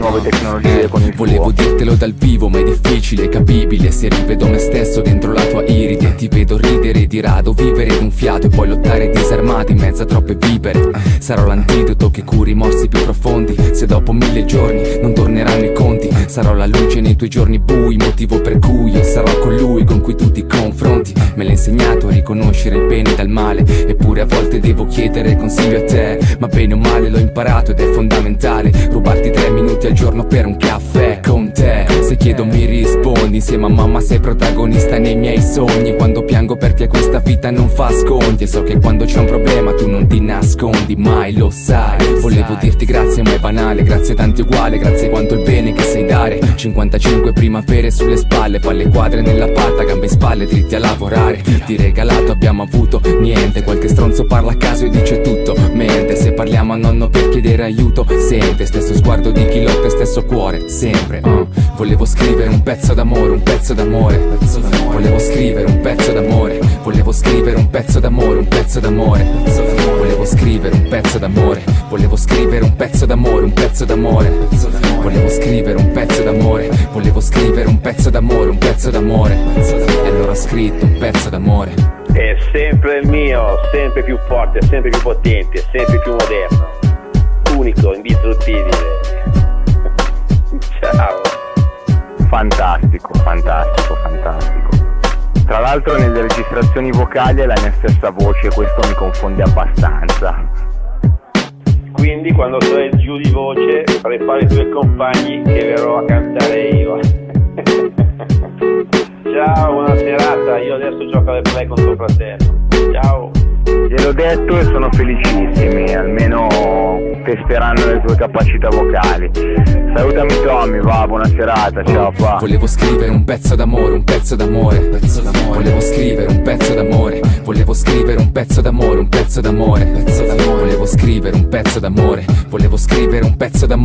nuove tecnologie con il Volevo dirtelo dal vivo ma è difficile, capibile. Se rivedo me stesso dentro la tua iride, ti vedo ridere di rado, vivere d'un fiato e poi lottare disarmati in mezzo a troppe vipere. Sarò l'antidoto che curi i morsi più profondi. Se dopo 1000 giorni non torneranno i conti, sarò la luce nei tuoi giorni bui, motivo per cui io sarò colui con cui tu ti confronti. Me l'hai insegnato a riconoscere il bene dal male, eppure a volte devo chiedere consiglio a te. Ma bene o male l'ho imparato ed è fondamentale rubarti 3 minuti al giorno per un caffè con te. Se chiedo mi rispondi, insieme a mamma sei protagonista nei miei sogni. Quando piango perché questa vita non fa sconti, e so che quando c'è un problema tu non ti nascondi mai, lo sai. Volevo dirti grazie ma è banale, grazie tanti uguale, grazie quanto il bene che sai dare. 55 primavere sulle spalle, palle quadre nella patta, gambe in spalle, dritti a lavorare. Di regalato abbiamo avuto niente, qualche stronzo parla a caso e dice tutto mente. Se parliamo a nonno per chiedere aiuto, sente stesso sguardo di chi lotta e stesso cuore sempre. Volevo scrivere un pezzo d'amore, un pezzo d'amore. Volevo scrivere un pezzo d'amore, volevo scrivere un pezzo d'amore, un pezzo d'amore. Volevo scrivere un pezzo d'amore, volevo scrivere un pezzo d'amore, un pezzo d'amore. Volevo scrivere un pezzo d'amore, volevo scrivere un pezzo d'amore, un pezzo d'amore. E allora ho scritto un pezzo d'amore. È sempre il mio, sempre più forte, sempre più potente, sempre più moderno, unico, indistruttibile. Ciao. Fantastico, fantastico, fantastico. Tra l'altro nelle registrazioni vocali è la mia stessa voce, questo mi confonde abbastanza. Quindi quando sarai giù di voce prepara i tuoi compagni che verrò a cantare io. Ciao, buona serata, io adesso gioco alle play con tuo fratello. Ciao. Gliel'ho detto e sono felicissimi, almeno testeranno le tue capacità vocali. Salutami Tommy, va, buona serata, ciao pa. Volevo scrivere un pezzo d'amore, un pezzo d'amore. Volevo scrivere un pezzo d'amore, volevo scrivere un pezzo d'amore, un pezzo d'amore. Volevo scrivere un pezzo d'amore, volevo scrivere un pezzo d'amore.